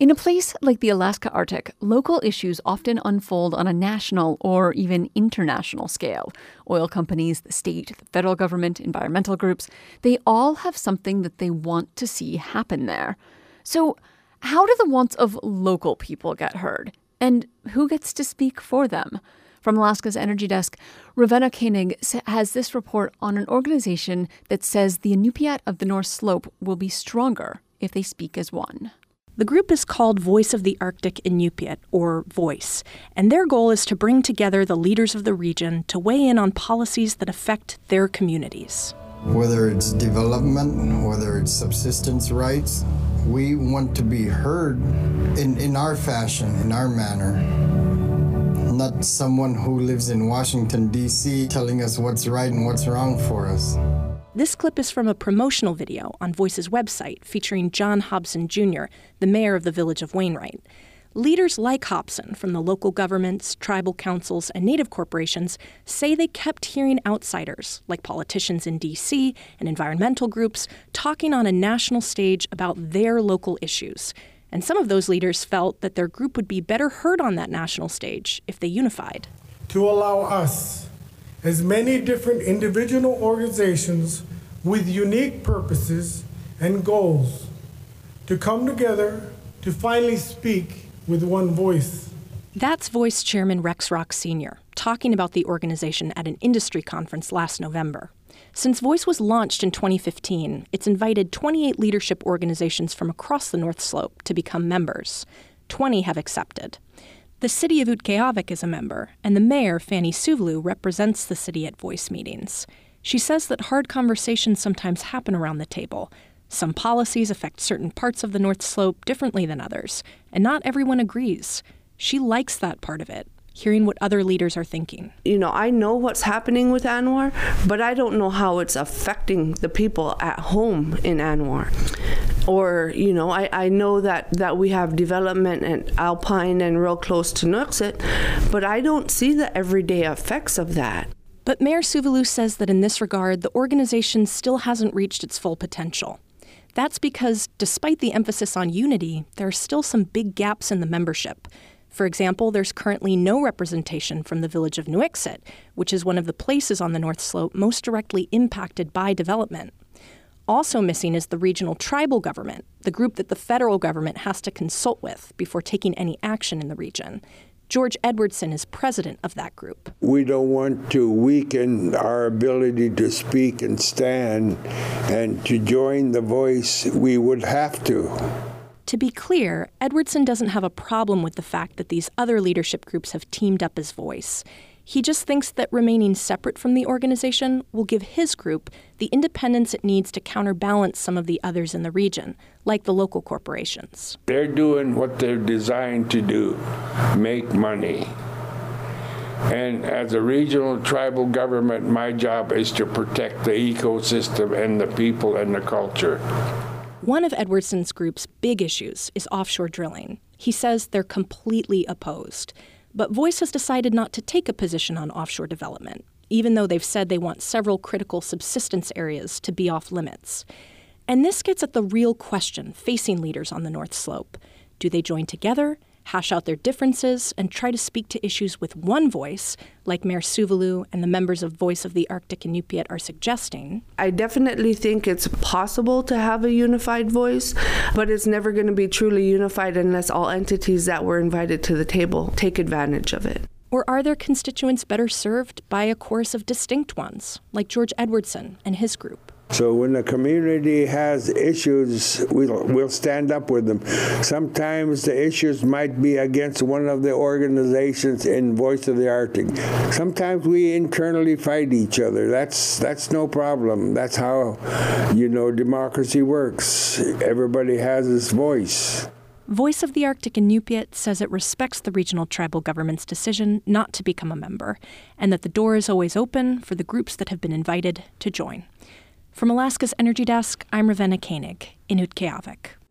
In a place like the Alaska Arctic, local issues often unfold on a national or even international scale. Oil companies, the state, the federal government, environmental groups, they all have something that they want to see happen there. So how do the wants of local people get heard? And who gets to speak for them? From Alaska's Energy Desk, Ravenna Koenig has this report on an organization that says the Inupiat of the North Slope will be stronger if they speak as one. The group is called Voice of the Arctic Inupiat, or VOICE, and their goal is to bring together the leaders of the region to weigh in on policies that affect their communities. Whether it's development, whether it's subsistence rights, we want to be heard in our fashion, in our manner. Not someone who lives in Washington, D.C. telling us what's right and what's wrong for us. This clip is from a promotional video on Voice's website featuring John Hobson Jr., the mayor of the village of Wainwright. Leaders like Hobson from the local governments, tribal councils, and native corporations say they kept hearing outsiders, like politicians in D.C. and environmental groups, talking on a national stage about their local issues. And some of those leaders felt that their group would be better heard on that national stage if they unified. To allow us, as many different individual organizations with unique purposes and goals, to come together to finally speak with one voice. That's Voice Chairman Rex Rock Sr. talking about the organization at an industry conference last November. Since Voice was launched in 2015, it's invited 28 leadership organizations from across the North Slope to become members. 20 have accepted. The city of Utqiagvik is a member, and the mayor, Fanny Suvulu, represents the city at Voice meetings. She says that hard conversations sometimes happen around the table. Some policies affect certain parts of the North Slope differently than others, and not everyone agrees. She likes that part of it, hearing what other leaders are thinking. I know what's happening with ANWR, but I don't know how it's affecting the people at home in ANWR. Or, I know that we have development in Alpine and real close to Nuiqsut, but I don't see the everyday effects of that. But Mayor Suvulu says that in this regard, the organization still hasn't reached its full potential. That's because, despite the emphasis on unity, there are still some big gaps in the membership. For example, there's currently no representation from the village of Nuiqsut, which is one of the places on the North Slope most directly impacted by development. Also missing is the regional tribal government, the group that the federal government has to consult with before taking any action in the region. George Edwardson is president of that group. We don't want to weaken our ability to speak and stand, and to join the voice, we would have to. To be clear, Edwardson doesn't have a problem with the fact that these other leadership groups have teamed up as Voice. He just thinks that remaining separate from the organization will give his group the independence it needs to counterbalance some of the others in the region, like the local corporations. They're doing what they're designed to do, make money. And as a regional tribal government, my job is to protect the ecosystem and the people and the culture. One of Edwardson's group's big issues is offshore drilling. He says they're completely opposed. But Voice has decided not to take a position on offshore development, even though they've said they want several critical subsistence areas to be off limits. And this gets at the real question facing leaders on the North Slope. Do they join together, hash out their differences, and try to speak to issues with one voice, like Mayor Suvulu and the members of Voice of the Arctic Inupiat are suggesting? I definitely think it's possible to have a unified voice, but it's never going to be truly unified unless all entities that were invited to the table take advantage of it. Or are their constituents better served by a chorus of distinct ones, like George Edwardson and his group? So when the community has issues, we'll stand up with them. Sometimes the issues might be against one of the organizations in Voice of the Arctic. Sometimes we internally fight each other. That's no problem. That's how, democracy works. Everybody has his voice. Voice of the Arctic Inupiat says it respects the regional tribal government's decision not to become a member, and that the door is always open for the groups that have been invited to join. From Alaska's Energy Desk, I'm Ravenna Koenig in Utqiagvik.